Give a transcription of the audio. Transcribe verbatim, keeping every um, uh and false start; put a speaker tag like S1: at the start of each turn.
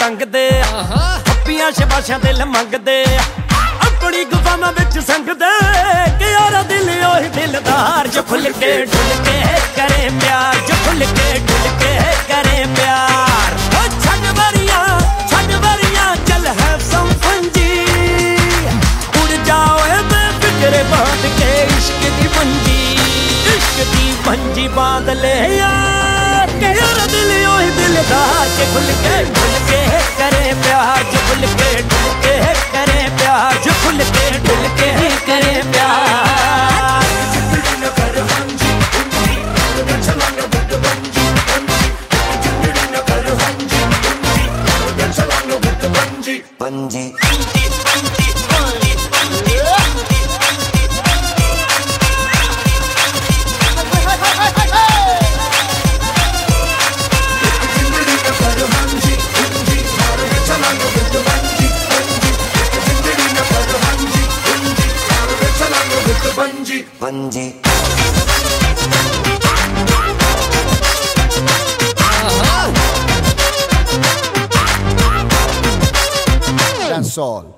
S1: टंगदे हप्पियां शबाशां दिल मंगदे अपनी गुफावां विच संगदे कि यारा दिल ओही दिलदार जो खुल के डुल के करे प्यार जो खुल के डुल के करे प्यार छड़ वरियां छड़ वरियां चल है सम फंजी उड़ जाओ बेफिक्रे बांध के इश्क दी मंजी इश्क दी मंजी बांध ले यार के यारा दिल ओही दिलदार के खुल के डुल के करे प्यार जो खुल के डुल के करे प्यार जो खुल के डुल के करे प्यार
S2: पंजी पंजी
S3: That's all.